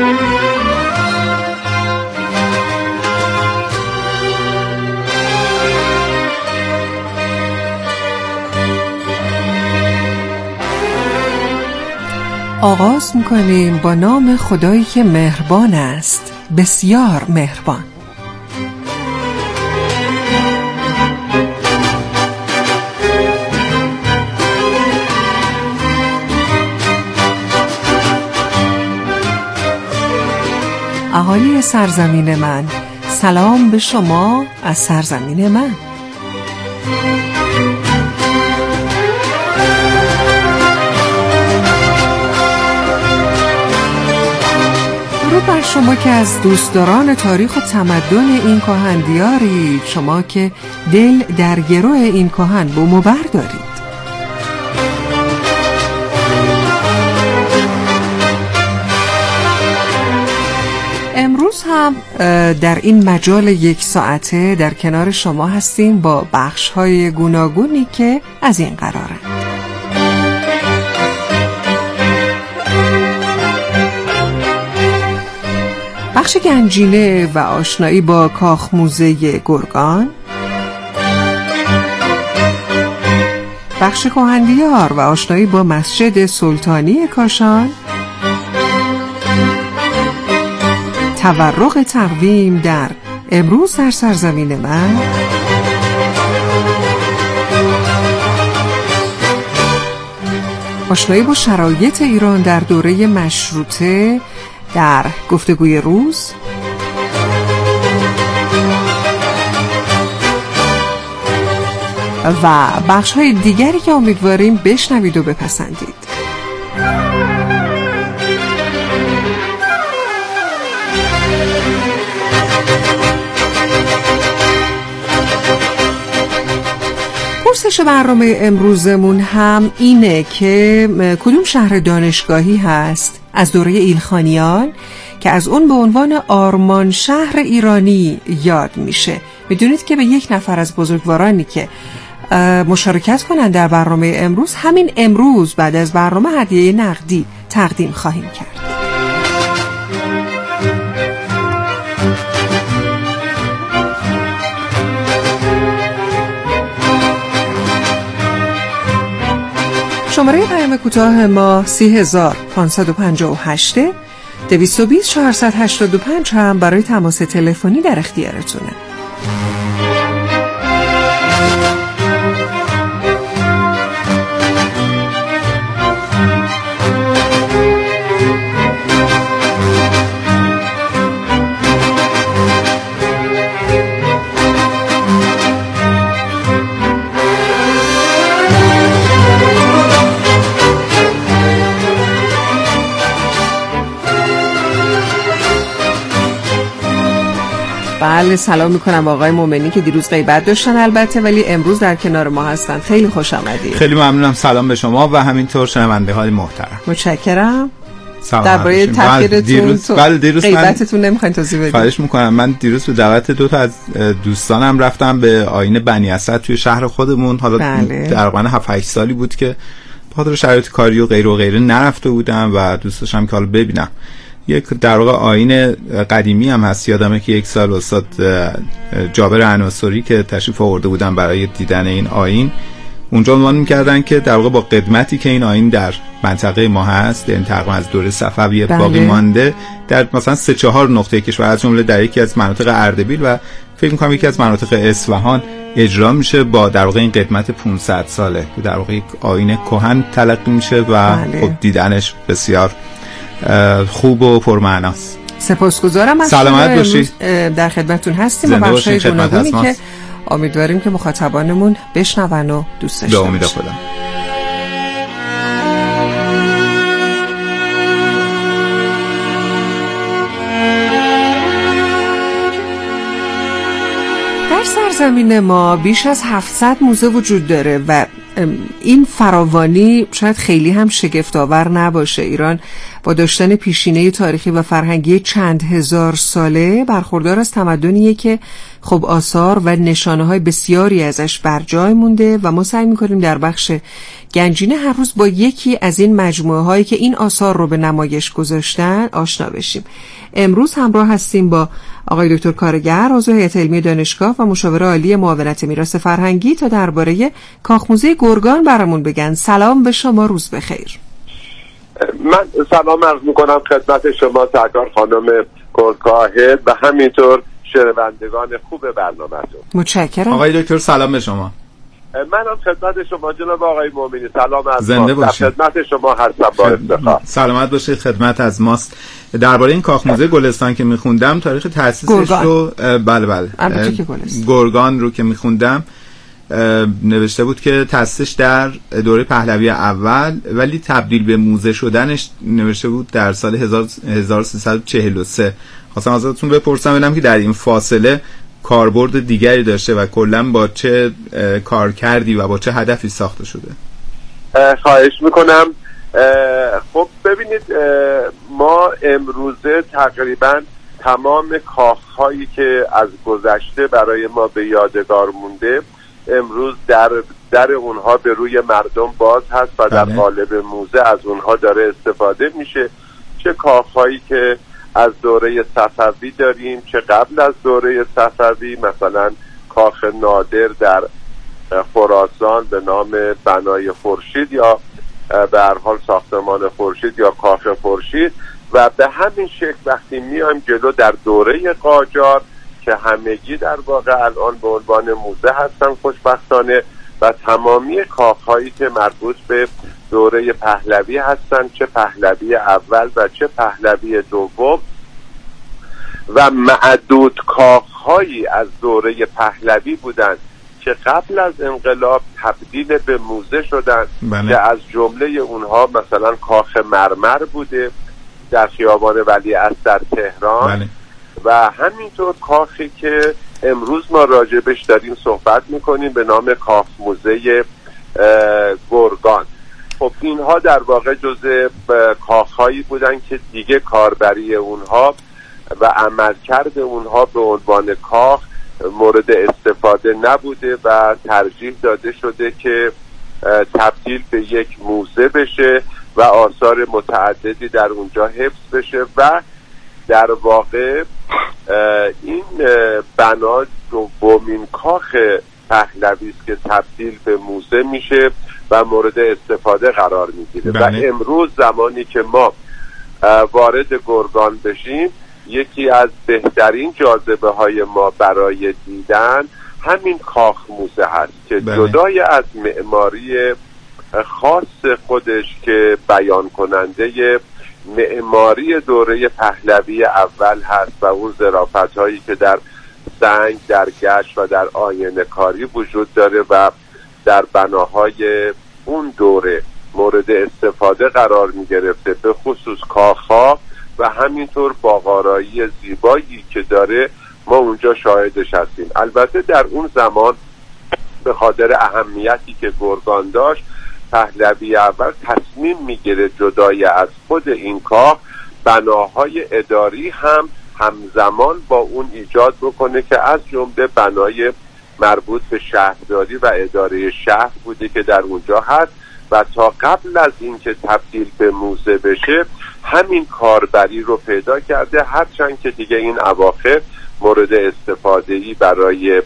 آغاز میکنیم با نام خدایی که مهربان است، بسیار مهربان. اهالی سرزمین من، سلام به شما از سرزمین من. درود بر شما که از دوستداران تاریخ و تمدن این کهن دیارید، شما که دل در گرو این کهن بوم و بر دارید. امروز هم در این مجال 1 ساعته در کنار شما هستیم با بخش‌های گوناگونی که از این قرارند. بخش گنجینه و آشنایی با کاخ موزه گرگان، بخش کهندیار و آشنایی با مسجد سلطانی کاشان، تورق تقویم در امروز در سرزمین من، آشنایی با شرایط ایران در دوره مشروطه در گفتگوی روز، و بخش‌های دیگری که امیدواریم بشنوید و بپسندید. پرسش برنامه امروزمون هم اینه که کدوم شهر دانشگاهی هست از دوره ایلخانیان که از اون به عنوان آرمان شهر ایرانی یاد میشه. میدونید که به 1 نفر از بزرگوارانی که مشارکت کنن در برنامه امروز، همین امروز بعد از برنامه هدیه نقدی تقدیم خواهیم کرد. شماره پیام کوتاه ما 30558 220 485 هم برای تماس تلفنی در اختیارتونه. بله، سلام میکنم آقای مومنی که دیروز غیبت داشتن البته، ولی امروز در کنار ما هستن. خیلی خوش آمدید. خیلی ممنونم. سلام به شما و همینطور شنونده های محترم. متشکرم. درباره تغییرتون دیروز غیبتتون نمیخواین توضیح بدید؟ خواهش میکنم. من دیروز به دعوت 2 تا از دوستانم رفتم به آیین بنی اسد توی شهر خودمون. حالا تقریبا 7-8 سالی بود که بخاطر شرایط کاری و غیره نرفته بودم و دوست داشتم که حالا ببینم. یک در واقع آیین قدیمی هم هست. یادمه که 1 سال استاد جابر عناصری که تشریف آورده بودن برای دیدن این آیین، اونجا عنوان می‌کردن که در واقع با قدمتی که این آیین در منطقه ما هست، یعنی تقریبا از دوره صفوی باقی مانده، در مثلا 3-4 نقطه کشور از جمله در یکی از مناطق اردبیل و فکر می‌کنم یکی از مناطق اصفهان اجرا میشه با در واقع این قدمت 500 ساله که در واقع یک آیین کهن تلقی میشه و خب دیدنش بسیار خوب و پرمعناست. سپاسگزارم از سلامت باشید. در خدمتتون هستیم با بخشای گوناگونی که امیدواریم که مخاطبانمون بشنون و دوست داشته باشن. در سرزمین ما بیش از 700 موزه وجود داره و این فراوانی شاید خیلی هم شگفت‌آور نباشه. ایران با داشتن پیشینه تاریخی و فرهنگی چند هزار ساله برخوردار از تمدنیه که خب آثار و نشانه‌های بسیاری ازش بر جای مونده و ما سعی می‌کنیم در بخش گنجینه هر روز با یکی از این مجموعه‌هایی که این آثار رو به نمایش گذاشتن آشنا بشیم. امروز همراه هستیم با آقای دکتر کارگر، عضو هیئت علمی دانشگاه و مشاور عالی معاونت میراث فرهنگی، تا درباره کاخ موزه گرگان برامون بگن. سلام به شما، روز بخیر. من سلام عرض میکنم خدمت شما سرکار خانم گرگاهد و همینطور شنوندگان خوب برنامه‌تون. متشکرم. آقای دکتر سلام به شما. منم خدمت شما جناب آقای مومنی سلام از زنده باشید. خدمت شما هستم با افتخار. سلامت باشید، خدمت از ماست. درباره این کاخ موزه گلستان که میخوندم تاریخ تأسیسش رو بله گرگان رو که میخوندم نوشته بود که تأسیسش در دوره پهلوی اول، ولی تبدیل به موزه شدنش نوشته بود در سال 1343. خواستم ازتون بپرسم ببینم که در این فاصله کاربرد دیگری داشته و کلا با چه کار کردی و با چه هدفی ساخته شده. خواهش میکنم. خب ببینید، ما امروزه تقریبا تمام کاخ‌هایی که از گذشته برای ما به یادگار مونده امروز در اونها به روی مردم باز هست و در قالب موزه از اونها داره استفاده میشه. چه کاخ‌هایی که از دوره صفوی داریم، چه قبل از دوره صفوی، مثلا کاخ نادر در خراسان به نام بنای خورشید یا به هر حال ساختمان خورشید یا کاخ خورشید، و به همین شکل وقتی میایم جلو در دوره قاجار که همگی در واقع الان به عنوان موزه هستن خوشبختانه، و تمامی کاخ‌هایی که مربوط به دوره پهلوی هستن، چه پهلوی اول و چه پهلوی دوم، و معدود کاخ‌هایی از دوره پهلوی بودند که قبل از انقلاب تبدیل به موزه شدن که از جمله اونها مثلا کاخ مرمر بوده در خیابان ولیعصر در تهران و همینطور کاخی که امروز ما راجبش داریم صحبت میکنیم به نام کاخ موزه گرگان. خب اینها در واقع جزء کاخهایی بودن که دیگه کاربری اونها و عملکرد اونها به عنوان کاخ مورد استفاده نبوده و ترجیح داده شده که تبدیل به یک موزه بشه و آثار متعددی در اونجا حفظ بشه و در واقع این بنا دومین کاخ پهلوی است که تبدیل به موزه میشه و مورد استفاده قرار میگیره. و امروز زمانی که ما وارد گرگان بشیم، یکی از بهترین جاذبه های ما برای دیدن همین کاخ موزه هست که جدای از معماری خاص خودش که بیان کننده معماری دوره پهلوی اول هست و اون ظرافت هایی که در سنگ، در گچ و در آینه کاری وجود داره و در بناهای اون دوره مورد استفاده قرار می گرفته، به خصوص کاخ‌ها و همینطور باغ‌آرایی زیبایی که داره ما اونجا شاهدش هستیم. البته در اون زمان به خاطر اهمیتی که گرگان داشت، پهلوی اول تصمیم میگیره جدای از خود این کاخ بناهای اداری هم همزمان با اون ایجاد بکنه که از جمله بنای مربوط به شهرداری و اداره شهر بوده که در اونجا هست و تا قبل از اینکه تبدیل به موزه بشه همین کاربری رو پیدا کرده، هرچند که دیگه این اواخر مورد استفاده‌ای برای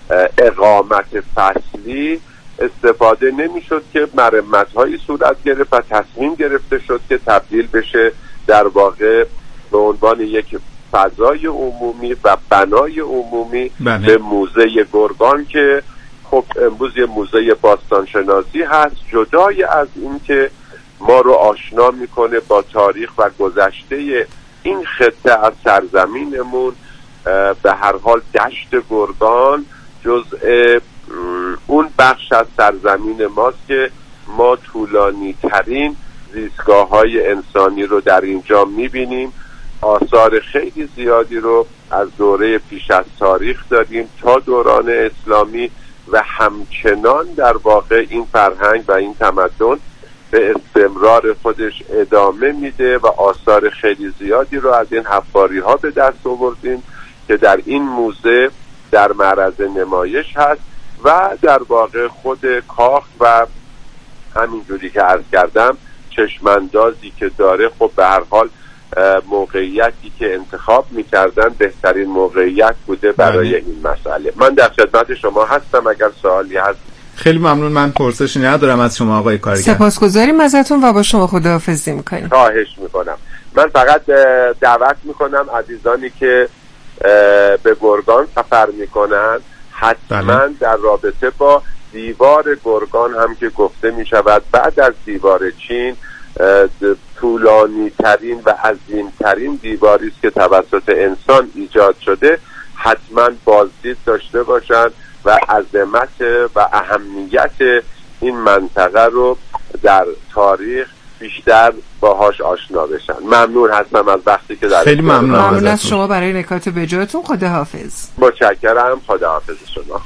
اقامت فصلی استفاده نمیشد که مرمت‌هایی صورت گرفت و تصمیم گرفته شد که تبدیل بشه در واقع به عنوان یک فضای عمومی و بنای عمومی به موزه گرگان که خب امروز یه موزه باستانشناسی هست، جدای از این که ما رو آشنا میکنه با تاریخ و گذشته این خطه از سرزمینمون. به هر حال دشت گرگان جزء اون بخش از سرزمین ماست که ما طولانی ترین زیستگاه های انسانی رو در اینجا میبینیم. آثار خیلی زیادی رو از دوره پیش از تاریخ داریم تا دوران اسلامی و همچنان در واقع این فرهنگ و این تمدن به استمرار خودش ادامه میده و آثار خیلی زیادی رو از این حفاری ها به دست آوردیم که در این موزه در معرض نمایش هست و در واقع خود کاخ و همینجوری که عرض کردم چشماندازی که داره، خب به هر حال موقعیتی که انتخاب میکردن بهترین موقعیت بوده برای این مسئله. من در خدمت شما هستم اگر سوالی هست. خیلی ممنون، من پرسشی ندارم از شما آقای کارگر. سپاسگزاریم ازتون و با شما خداحافظی میکنیم. خواهش میکنم. من فقط دعوت میکنم عزیزانی که به گرگان سفر میکنن حتما در رابطه با دیوار گرگان هم که گفته میشود بعد از دیوار چین طولانی ترین و عظیم ترین دیواری است که توسط انسان ایجاد شده، حتما بازدید داشته باشند و عظمت و اهمیت این منطقه رو در تاریخ بیشتر باهاش آشنا بشن. ممنون هستم از وقتی که در خیلی ممنون از شما برای نکات بجاتون. خداحافظ. متشکرم. خداحافظ شما.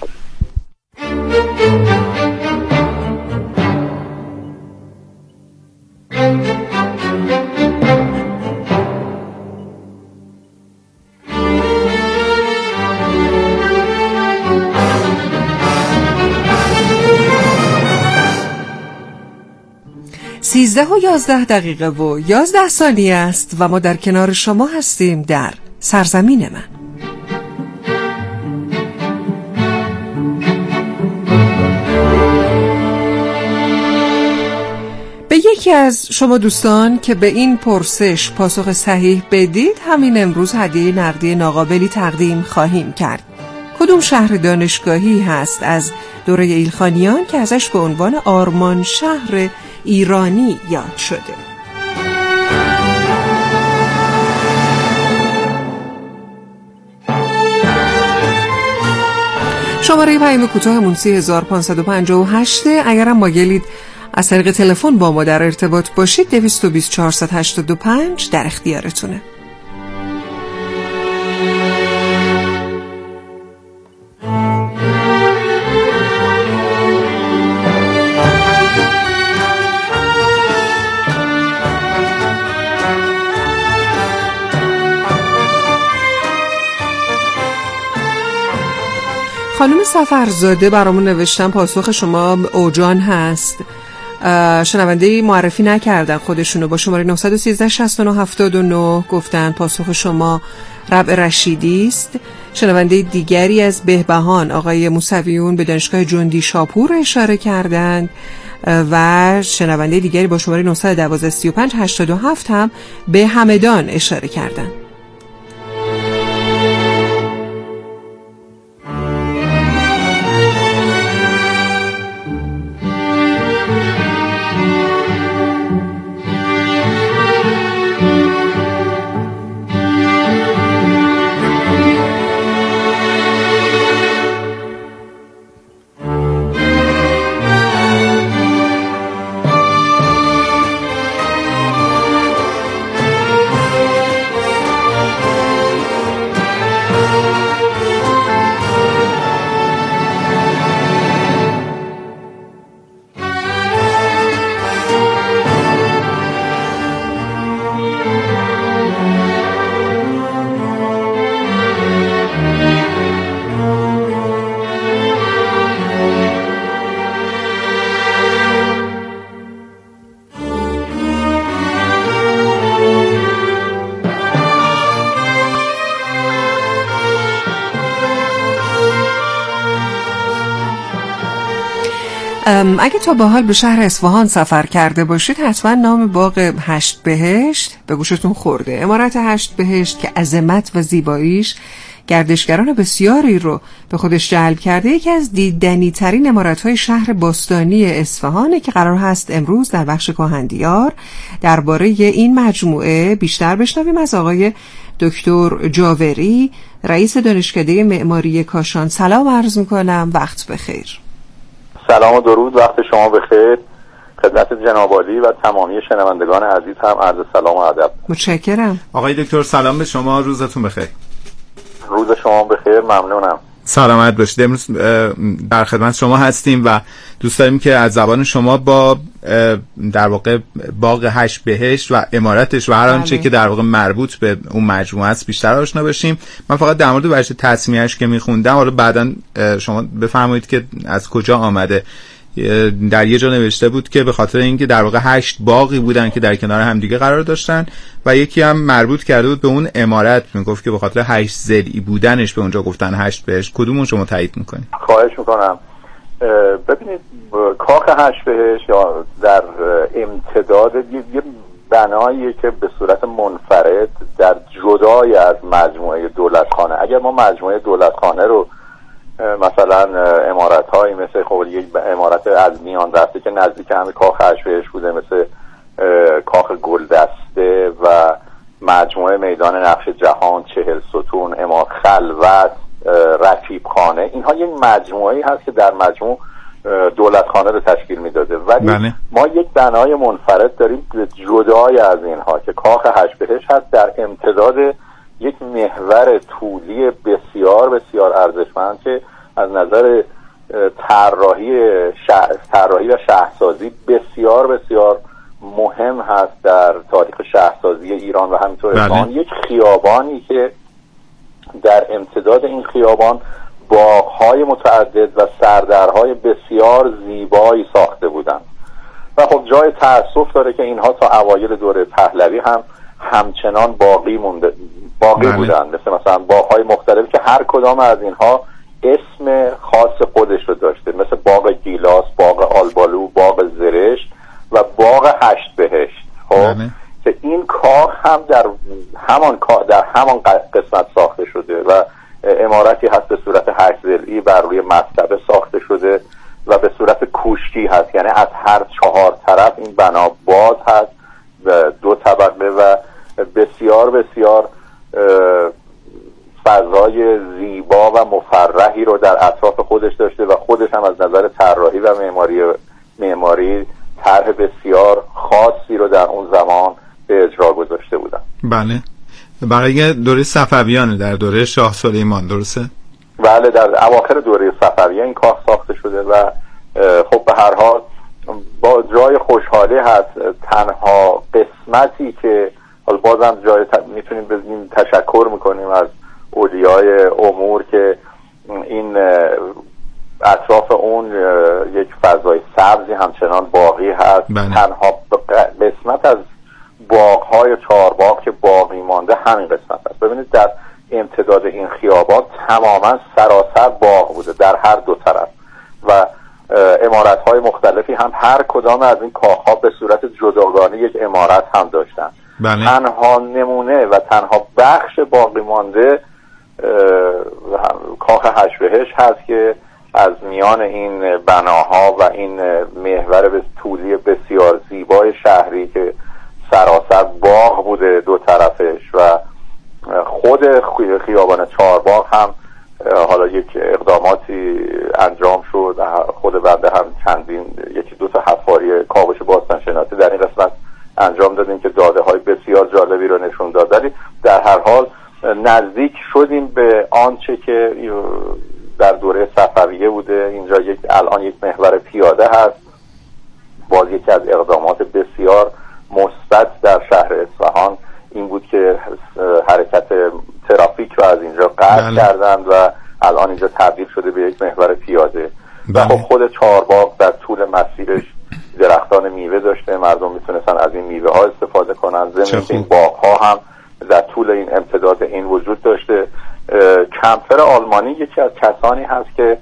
13:11 و 11 ثانیه است و ما در کنار شما هستیم در سرزمین من. به یکی از شما دوستان که به این پرسش پاسخ صحیح بدید همین امروز هدیه نقدی ناقابلی تقدیم خواهیم کرد. کدوم شهر دانشگاهی هست از دوره ایلخانیان که ازش به عنوان آرمان شهر ایرانی یاد شده؟ شماره پیام کوتاهمون 3558. اگرم مایلید از طریق تلفن با ما در ارتباط باشید 220 485 در اختیارتونه. خانم سفرزاده برامون نوشتن پاسخ شما اوجان هست. شنونده معرفی نکردن خودشونو، با شماره 913 69 79 گفتن پاسخ شما ربع رشیدی است. شنونده دیگری از بهبهان آقای موسویون به دانشگاه جندی شاپور اشاره کردند و شنونده دیگری با شماره 912 35 87 هم به همدان اشاره کردند. اگه تا به حال به شهر اصفهان سفر کرده باشید حتما نام باغ هشت بهشت به گوشتون خورده. عمارت هشت بهشت که عظمت و زیباییش گردشگران بسیاری رو به خودش جلب کرده، یکی از دیدنی ترین عمارت‌های شهر باستانی اصفهانه که قرار هست امروز در بخش کاهندیار درباره این مجموعه بیشتر بشنویم از آقای دکتر جاوری، رئیس دانشکده معماری کاشان. سلام عرض می‌کنم، وقت بخیر. سلام و درود، وقت شما بخیر. خدمت جناب عالی و تمامی شنوندگان عزیز هم عرض سلام و ادب. متشکرم. آقای دکتر سلام به شما، روزتون بخیر. روز شما بخیر، ممنونم. سلامت باشید. امروز در خدمت شما هستیم و دوست داریم که از زبان شما با در واقع باغ 8 بهشت و عمارتش و هر آنچه که در واقع مربوط به اون مجموعه است بیشتر آشنا بشیم. من فقط در مورد وجه تسمیه‌اش که می‌خوندم، حالا بعداً شما بفرمایید که از کجا آمده. در یه جا نوشته بود که به خاطر اینکه در واقع 8 باغی بودن که در کنار همدیگه قرار داشتن و یکی هم مربوط کرده بود به اون عمارت، میگفت که به خاطر 8 ضلعی بودنش به اونجا گفتن 8 بهشت. کدومون شما تایید میکنید؟ خواهش میکنم. ببینید کاخ 8 بهشت یا در امتداد یه بنایی که به صورت منفرد در جدای از مجموعه دولتخانه، اگر ما مجموعه دولتخانه رو مثلا امارت هایی مثل خب یک امارت از میان رفته که نزدیک همین کاخ 8 بهشت بوده، مثل کاخ گلدسته و مجموعه میدان نقش جهان، 40 ستون، امام خلوت، رکیب خانه، اینها یک مجموعه‌ای هست که در مجموع دولتخانه رو تشکیل میداده. ولی ما یک بنای منفرد داریم جدای از اینها که کاخ 8 بهشت هست، در امتداد یک محور طولی بسیار بسیار ارزشمند که از نظر طراحی و شهرسازی بسیار بسیار مهم هست در تاریخ شهرسازی ایران و همینطور اصفهان. یک خیابانی که در امتداد این خیابان باغ‌های متعدد و سردرهای بسیار زیبایی ساخته بودند و خب جای تأسف داره که اینها تا اوایل دوره پهلوی هم همچنان باقی بودن، مثلا باغ‌های مختلف که هر کدام از اینها اسم خاص خودش رو داشته، مثل باغ گیلاس، باغ آلبالو، باغ زرشت و باغ 8 بهشت. خب که این کاخ هم در همان قسمت ساخته شده و عمارتی هست به صورت 8 ضلعی بر روی مصطبه ساخته شده و به صورت کوشکی هست، یعنی از هر 4 طرف این بنا باز هست، 2 طبقه و بسیار بسیار فضای زیبا و مفرحی رو در اطراف خودش داشته و خودش هم از نظر طراحی و معماری طرح بسیار خاصی رو در اون زمان به اجرا گذاشته بودن. بله، برای دوره صفویان، در دوره شاه سلیمان، درسته؟ بله، در اواخر دوره صفویه این کاخ ساخته شده و خب به هر حال با جای خوشحالی هست. تنها قسمتی که حالا بازم میتونیم بزنیم تشکر میکنیم از اولیای امور که این اطراف اون یک فضای سبزی همچنان باقی هست. تنها قسمت از باغ‌های 4 باغ که باقی مانده همین قسمت است. ببینید در امتداد این خیابان تماما سراسر باغ بوده در هر 2 طرف و عمارت‌های مختلفی هم هر کدام از این کاخ‌ها به صورت جداگانه یک عمارت هم داشتن. تنها نمونه و تنها بخش باقی مانده کاخ 8 بهشت هست که از میان این بناها و این محور طولی بسیار زیبای شهری که سراسر باغ بوده 2 طرفش و خود خیابان 4 باغ هم حالا یک اقداماتی انجام شد. خود بنده هم چندین 1-2 تا حفاری کاوش باستانشناسی در این قسمت انجام دادیم که داده های بسیار جالبی رو نشون داد. ولی در هر حال نزدیک شدیم به آنچه که در دوره صفویه بوده. اینجا الان یک محور پیاده هست. باز یکی از اقدامات بسیار مثبت در شهر اصفهان این بود که حرکت ترافیک رو از اینجا قطع کردند و الان اینجا تبدیل شده به یک محور پیاده. و خب خود 4 باغ در طول مسیرش درختان میوه داشته، مردم میتونستن از این میوه ها استفاده کنن. ضمن این باغ ها هم در طول این امتداد این وجود داشته. کمپر آلمانی یکی از کسانی هست که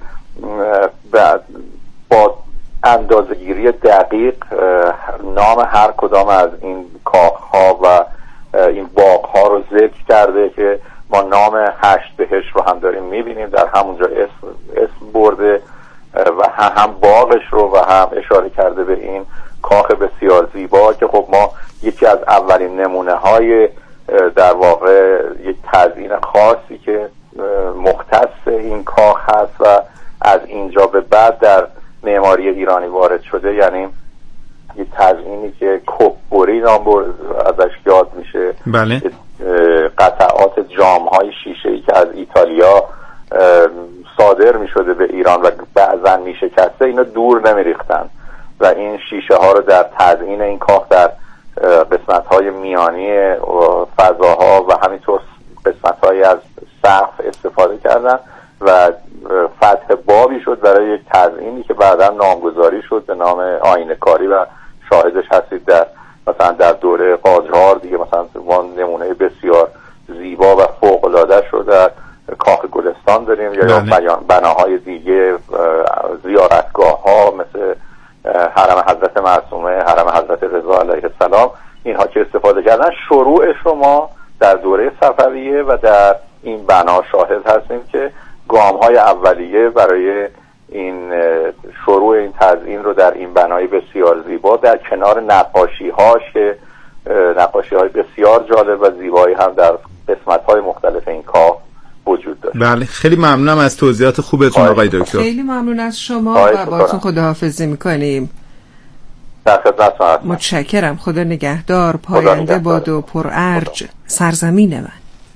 با اندازه‌گیری دقیق نام هر کدام از این کاخ‌ها و این باغ‌ها رو ذکر کرده که ما نام 8 بهشت رو هم داریم می‌بینیم در همونجا اسم برده و هم باغش رو و هم اشاره کرده به این کاخ بسیار زیبا که خب ما یکی از اولین نمونه‌های در واقع یک تزیین خاصی که مختص این کاخ هست و از اینجا به بعد در معماری ایرانی وارد شده، یعنی یک تزیینی که کپبری نام ازش یاد میشه. قطعات جام‌های شیشه‌ای که از ایتالیا صادر می شده به ایران و بعضا می شکسته، اینا دور نمی ریختن و این شیشه ها رو در تزیین این کاخ در قسمت های میانی فضاها و همینطور قسمت های از سقف استفاده کردن و فتح بابی شد برای یک تزیینی که بعدا نامگذاری شد به نام آینه کاری و شاهدش هستید در مثلا در دوره قاجار دیگه، مثلا نمونه بسیار زیبا و فوق العاده شد در کاخ گلستان داریم یا بناهای دیگه، زیارتگاه ها مثل حرم حضرت معصومه، حرم حضرت رضا علیه السلام، اینها که استفاده کردن. شروع شما در دوره صفویه و در این بنا شاهد هستیم که گام های اولیه برای این شروع این تزیین رو در این بنای بسیار زیبا در کنار نقاشی هاش که نقاشی های بسیار جالب و زیبایی هم در قسمت های مختلف این کاخ وجود داشت. بله، خیلی ممنونم از توضیحات خوبتون آقای دکتر. خیلی ممنون از شما و باهاتون خداحافظی میکنیم. در خدمتتون هستم. متشکرم. خدا نگهدار. پاینده باد و پرارج سرزمین من.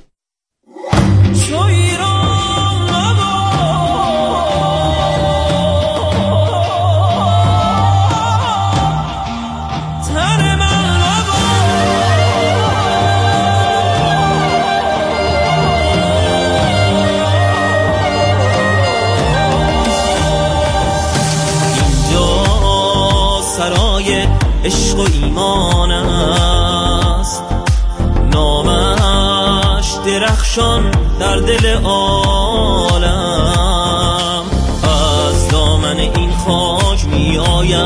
عشق و ایمان است، نامش درخشان در دل عالم، از دامن این خاک می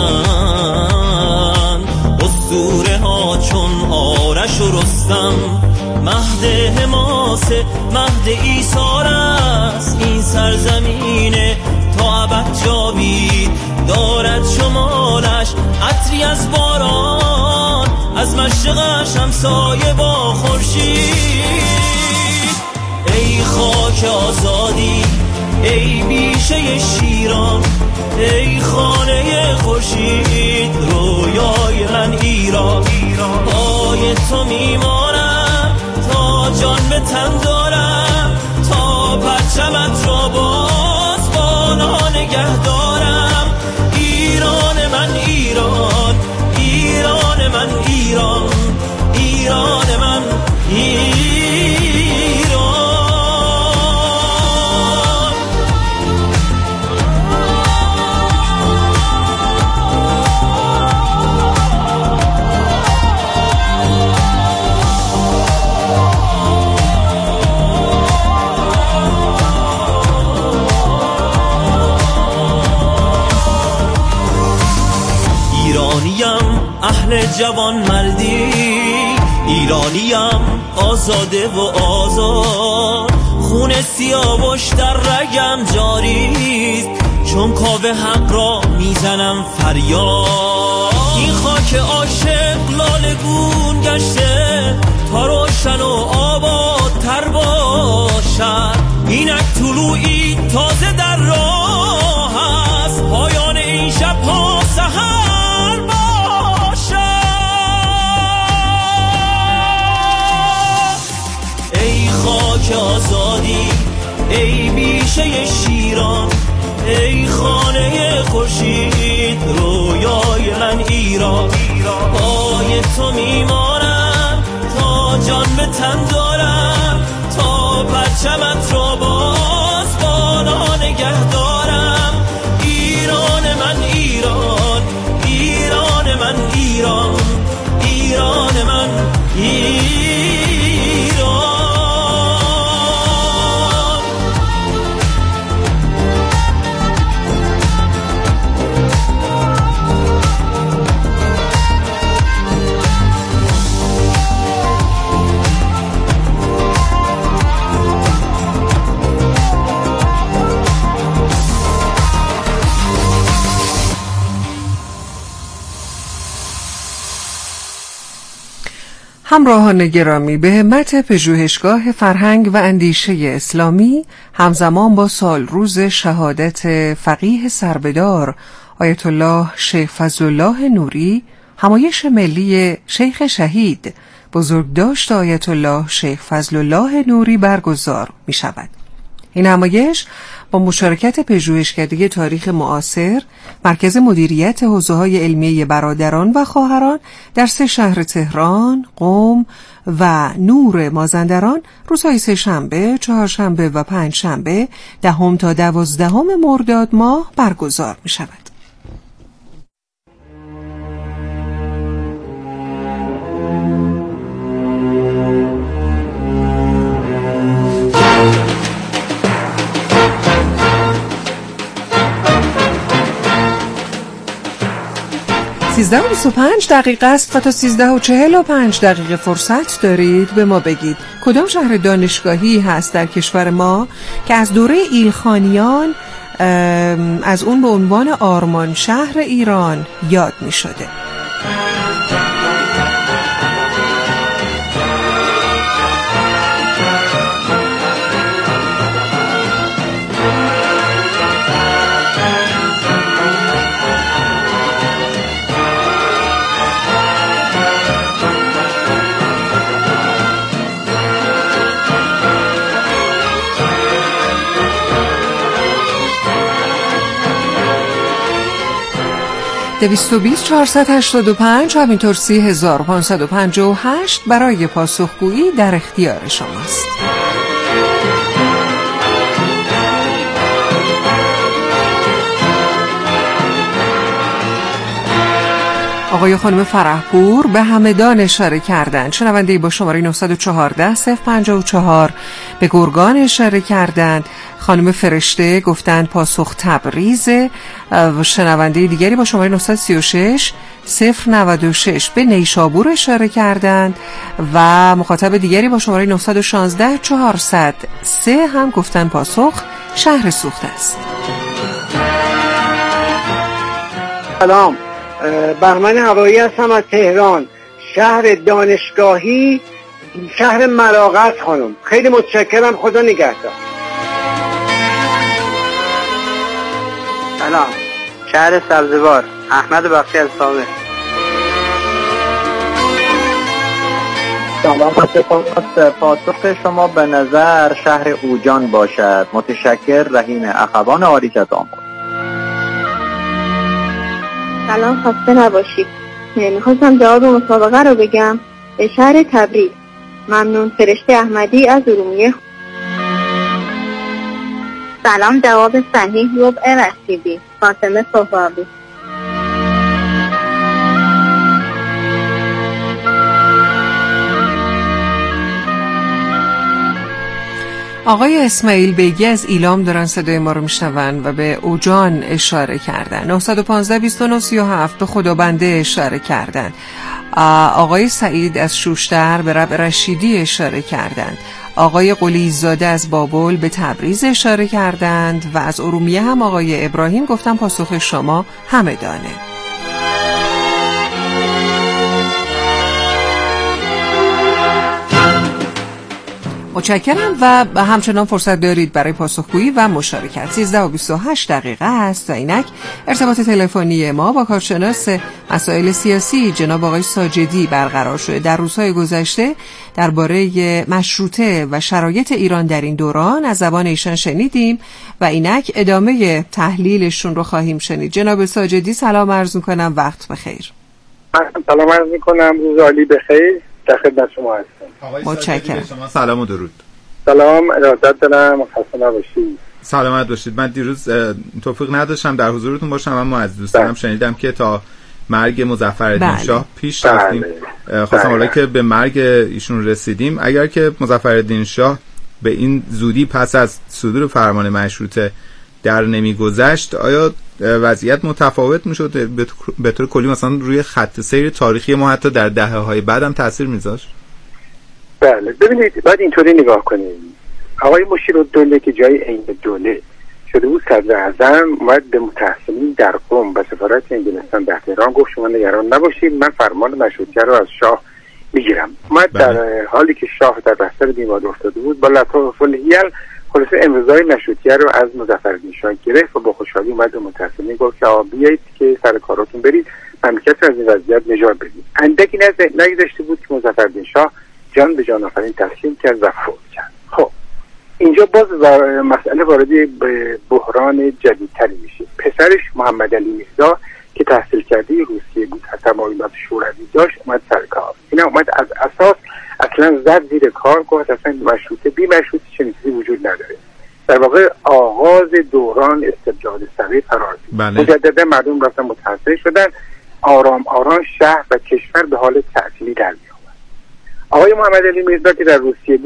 آیند اسطوره ها چون آرش و رستم. مهد حماس مهد ایثار است این سرزمینه، تا ابد جاوید دارد شمالش. عطری از باران از مشرقش همسایه با خورشید. ای خاک آزادی ای بیشه شیران، ای خانه خورشید رویای من ایران. پای تو میمانم تا جان به تن دارم، تا پرچمت را باز بالا نگه دارم. ایران من ایران، ایران من ایران، ایران من ایران. اهل جوان مردی ایرانیم، آزاده و آزاد. خون سیاوش در رگم جاریست، چون کاوه حق را میزنم فریاد. این خاک عاشق لالگون گشته تا روشن و آباد تر باشد. اینک طلوعی تازه در راه است، پایان این شب ها سحر. خاک آزادی ای بیشه شیران، ای خانه خورشید رویای من ایران. پای تو میمانم تا جان به تن دارم، تا پرچمت را باز بالا نگه دارم. ایران من ایران، ایران من ایران، ایران من ایران. همراهان گرامی، به همت پژوهشگاه فرهنگ و اندیشه اسلامی همزمان با سال روز شهادت فقیه سربدار آیت الله شیخ فضلالله نوری، همایش ملی شیخ شهید بزرگداشت آیت الله شیخ فضلالله نوری برگزار می شود. این نمایش با مشارکت پژوهشکده تاریخ معاصر، مرکز مدیریت حوزه‌های علمیه برادران و خواهران در 3 شهر تهران، قم و نور مازندران روزهای سه‌شنبه، چهارشنبه و پنجشنبه 10 تا 12 مرداد ماه برگزار می شود. و 25 دقیقه است و تا 13:45 فرصت دارید به ما بگید کدام شهر دانشگاهی هست در کشور ما که از دوره ایلخانیان از اون به عنوان آرمان شهر ایران یاد می شده. دویست 485 همینطور 3558 برای پاسخگویی در اختیار شماست. آقای خانم فرحپور به همدان اشاره کردند. شنونده‌ای با شماره 914 054 به گرگان اشاره کردند. خانم فرشته گفتند پاسخ تبریز. و شنونده دیگری با شماره 936 096 به نیشابور اشاره کردند و مخاطب دیگری با شماره 916 403 هم گفتند پاسخ شهر سوخت است. سلام، بهمن هوایی هستم از تهران، شهر دانشگاهی، شهر مراغت خانم. خیلی متشکرم، خدا نگهدار. سلام، شهر سبزوار، احمد بخشی از سابق. سلام، پاسخ شما به نظر شهر اوجان باشد. متشکر، رحیم اخوان آریج از آمود. سلام، خسته نباشید. میخواستم جواب مسابقه رو بگم. به شهر تبریز. ممنون. فرشته احمدی از ارومیه. سلام، جواب صحیح ربع رشیدی. فاطمه صفاوی. آقای اسماعیل بیگی از ایلام دارن صدای ما رو میشنون و به اوجان اشاره کردن. 915 29 37 به خدابنده اشاره کردن. آقای سعید از شوشتر به ربع رشیدی اشاره کردند. آقای قلیزاده از بابل به تبریز اشاره کردند و از ارومیه هم آقای ابراهیم گفتن پاسخ شما همدانه. متشکرم و همچنان فرصت دارید برای پاسخگویی و مشارکت. 13:28 است و اینک ارتباط تلفنی ما با کارشناس مسائل سیاسی جناب آقای ساجدی برقرار شده. در روزهای گذشته درباره مشروطه و شرایط ایران در این دوران از زبان ایشان شنیدیم و اینک ادامه تحلیلشون رو خواهیم شنید. جناب ساجدی سلام عرض می‌کنم، وقت بخیر. سلام عرض می‌کنم، روز عالی بخیر. در خدمت شما هستم. متشکرم. شما سلام و درود. سلام، ارادت دارم، خسته نباشید. سلامت باشید. من دیروز توفیق نداشتم در حضورتون باشم، اما از دوستانم شنیدم که تا مرگ مظفرالدین شاه پیش رفتیم. خواستم حالا که به مرگ ایشون رسیدیم، اگر که مظفرالدین شاه به این زودی پس از صدور فرمان مشروطه در نمیگذشت، آیا وضعیت متفاوت میشد به طور کلی، مثلا روی خط سیر تاریخی ما حتی در دهه‌های بعد هم تاثیر میذاشت؟ بله، ببینید باید اینطوری نگاه کنیم. آقای مشیرالدوله که جای عین دوله شده بود صدر اعظم، اومد به متحصلین در قم و سفارت انگلستان در تهران گفت شما نگران نباشید، من فرمان مشروطه رو از شاه میگیرم. اومد در حالی که شاه در بستر بیمار افتاده بود با لطافت الحیل خلاصه امضای مشروطیه رو از مظفرالدین شاه گرفت و با خوشحالی اومد به متحصلین گفت که بیایید که سر کاراتون برید، مملکت رو از این وضعیت نجات بدید. اندکی نگذشته بود که مظفرالدین شاه جان به جان آفرین تسلیم کرد و فوت کرد. خب اینجا باز مسئله وارد بحران جدیدتری میشه. پسرش محمد علی میرزا که تحصیل کرده روسیه بود، تمایلات شوروی داشت، اومد سر کار. اینا اومد از اساس اصلا زد زیر کار، گفت اصلا مشروطه بی مشروطه چنین چیزی وجود نداره. در واقع آغاز دوران استبداد سری فرار دید. مجددا مردم رفتن متحصل شدن، آرام آرام شهر و کشور به حال تعطیلی در می آمد. آقای محمد علی میرزا که در روسیه